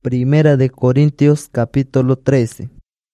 Primera de Corintios capítulo 13.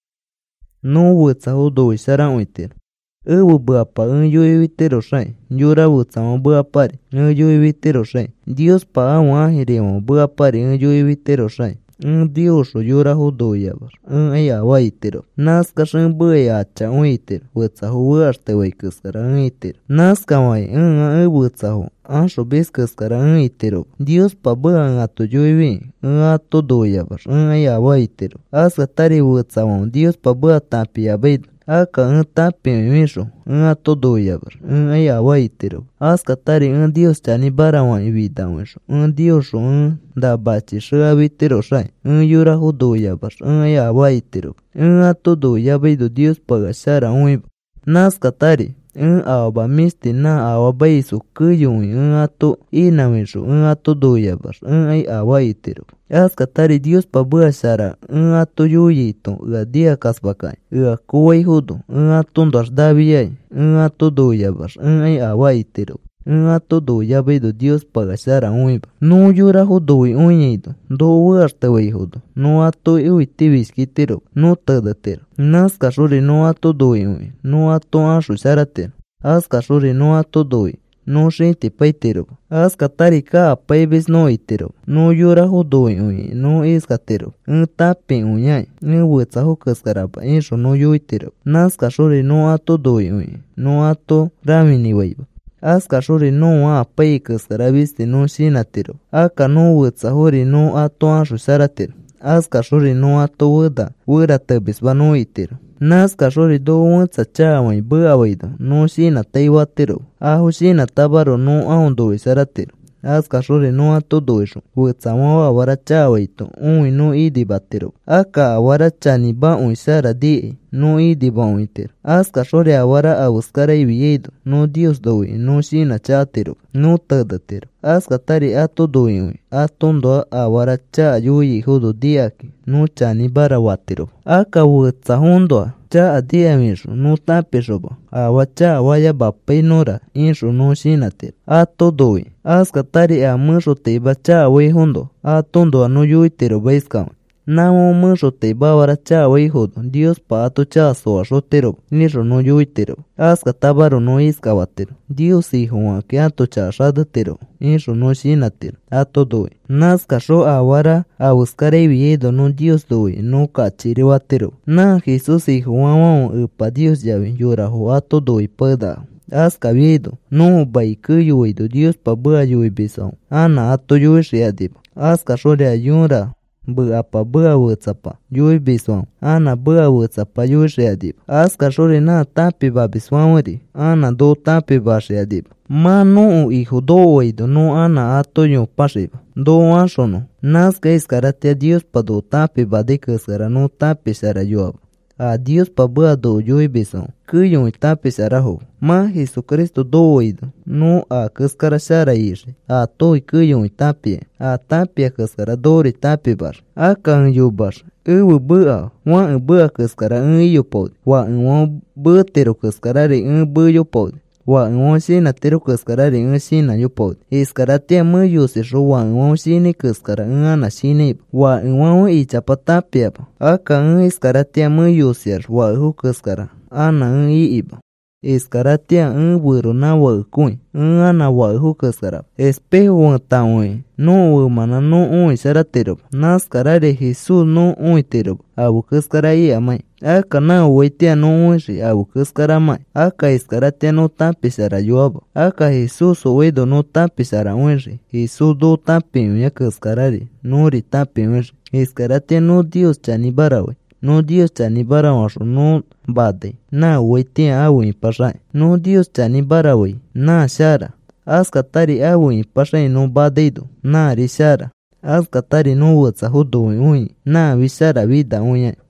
No wutsa hudo isara oiter. Ewu buapa yo evitero shai. Yura wutsa buapari. Yo evitero shai. Dios pa awa hiremo buapari yo evitero shai. Dios yura hudo yabar. Aya waitero. Naska shin buya acha oiter. Wutsa huarte waikuskara oiter. Naska wai wutsa hu. Ansho biskaskara oitero. Dios pa buan ato yo evi. Ato do yabar. Aya waitero. Aska tari wutsa wan. Dios pa bua tapi abaido. Aka tapi misho. Ato do yabar. Aya waitero. Aska tari Dios chani barawan vida misho. Dios da bachi shabitero shai. Yura hudo yabar. Aya waitero. Ato do yabaido Dios pagashara uiba. Naska tari. Aba misti na awa baisu kuyun ato inamisho ato do yabar. Ay awa itero. Aska tari Dios pa buashara ato yuyito dia kasbakai. Kuwai hudo ato ndas daviyay ato do yabar. Ay awa itero. Ato do yabaido Dios pagashara uiba. No yura hudo uñido. Do huarte wey hudo. No ato uitibishkitero. No tadatero. Naska shuri no ato do ui. No ato ashu sharatero. Aska shuri no ato do ui. No shinti paitero. Aska tarika paibis no itero. No yura hudo ui. No iskatero. Tapi uñay. Wutsa hukaskarapa. Insho no yuitero. Naska shuri no ato do ui. No ato ramini weiba. Aska shuri no a paikaskara viste no shinatero. Aka no wutsa hori no ato ashu sharatero. Aska shuri no ato wura tabis no itero. Naska shuri do wutsa chawai buawaido no shina taiwatero. Ahu shina tabaro no ahondo isaratero. Aska shuri no ato doisho. Wutsa wawa wara chawaito. Ui no idi batero. Aka wara chani ba uisara di. No idi ba uintero. Aska shuri awara abuskara ibiedo. No Dios doi. No shina chatero. No tadatero. Aska tari ato doi ui. Atondo awara cha yuyi hudo diaki. No chani bara watero. Aka wutsa hondo cha adia misho. No tapishoba. Awa cha waya bapai nora. Insho no shinatero. Ato doi. Aska tari a musho teiba cha wei hondo. Atondo no yuitero baiskama. Namo musho teiba wara cha wei hodo. Dios pa ato cha soa shotero. Nisho no yuitero. Aska tabaro no iskavatero. Dios hijo que ato cha shadatero. Insho no shinatero. Ato doi. Naska sho awara a buscar eviedo no Dios doi. No kachiri watero. Na Jesus hijo wawan upa Dios llave. Yura ho ato doi pada. Aska viedo. No baiku yuido Dios pa bua yuibisao. Ana ato yuishi adiba. Aska shore ayura. Bua pa bua wutsapa. Yuibisao. Ana bua wutsapa yuishi adiba. Aska shore na tapi babiswawari. Ana do tapi bashi adiba. Ma no hijo do oido no ana ato yu pashiba. Do ashono. Naska iskaratia Dios pa do tapi badikaskara no tapi shara yuaba. A Dios pa bua do yuibisao. Kuyun tapi sharaho. Ma Jesucristo do oido. No a kaskara shara ishi. A toi kuyun tapi. A tapi kaskara dori tapi bar. A kan yu bar. Ewu bua. Wan bua kaskara yu pod. Wan bua tero kaskara ri bua yu pod. Wa shina tero kaskara ri shina yu pod. Iskara tia mu yusi sho wa shini kaskara ana shini. Wa ichapa tapia. Aka iskara tia mu yusi wa hu kaskara. Ana iiba. Iskara tia wuro na wa kuin. Ana wa hu kaskara. Espejo wa tawe. No mana no isara tero. Naskara de Jesus no tero. Abu kaskara amai. Aka na waitia no uishi abu kaskara mai. Aka iskara tia no tapisara yuaba. Aka Jesus oedo no tapisara uishi. Jesus do tapi uya kaskarari. Nori tapi uishi. Iskara tia no Dios chani barawe. No Dios chani barawasho no bade. Na waitia awi pasai. No Dios chani barawe. Na shara. Aska tari awi pasai no badeido. Na rishara. Aska tari no wutsa hudo ui. Na vishara vida uya.